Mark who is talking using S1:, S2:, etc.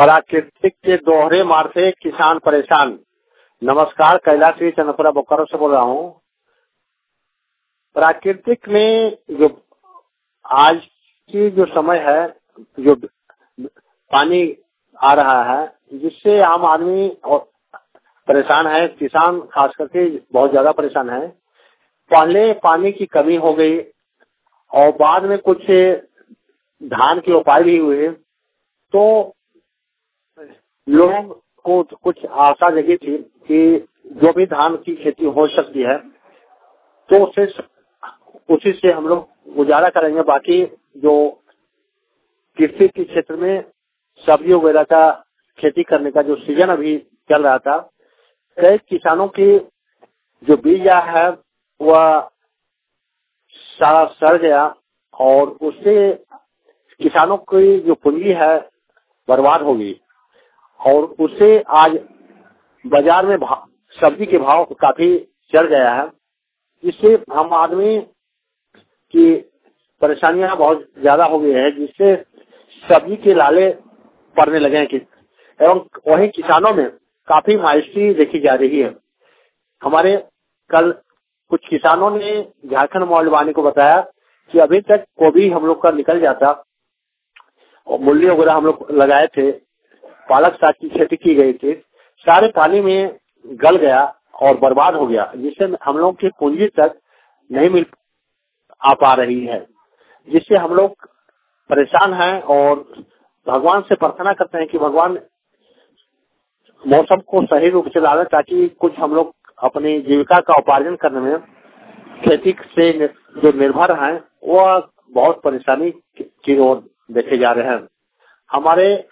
S1: प्राकृतिक के दोहरे मार से किसान परेशान। नमस्कार, कैलाश श्री चंद्रपुरा बोकारो से बोल रहा हूँ। प्राकृतिक में जो आज की जो समय है, जो पानी आ रहा है, जिससे आम आदमी और परेशान है, किसान खास करके बहुत ज्यादा परेशान है। पहले पानी की कमी हो गई और बाद में कुछ धान के उपाय भी हुए, तो लोग को कुछ आशा जगी थी कि जो भी धान की खेती हो सकती है तो उसी से हम लोग गुजारा करेंगे। बाकी जो कृषि के क्षेत्र में सब्जी वगैरह का खेती करने का जो सीजन अभी चल रहा था, कई किसानों की जो बीज है वह सारा सड़ गया और उससे किसानों की जो पूंजी है बर्बाद हो गई और उससे आज बाजार में सब्जी के भाव काफी चढ़ गया है, जिससे आम आदमी की परेशानियां बहुत ज्यादा हो गई है, जिससे सब्जी के लाले पड़ने लगे हैं एवं वहीं किसानों में काफी मायूसी देखी जा रही है। हमारे कल कुछ किसानों ने झारखंड मोबाइल वाणी को बताया कि अभी तक गोभी हम लोग का निकल जाता और मूली वगैरह हम लोग लगाए थे, पालक साग की खेती की गई थी, सारे पानी में गल गया और बर्बाद हो गया, जिससे हम लोग की पूंजी तक नहीं मिल आ पा रही है, जिससे हम लोग परेशान हैं और भगवान से प्रार्थना करते हैं कि भगवान मौसम को सही रूप से डालें ताकि कुछ हम लोग अपनी जीविका का उपार्जन करने में खेती से जो निर्भर हैं वह बहुत परेशानी की ओर देखे जा रहे हैं। हमारे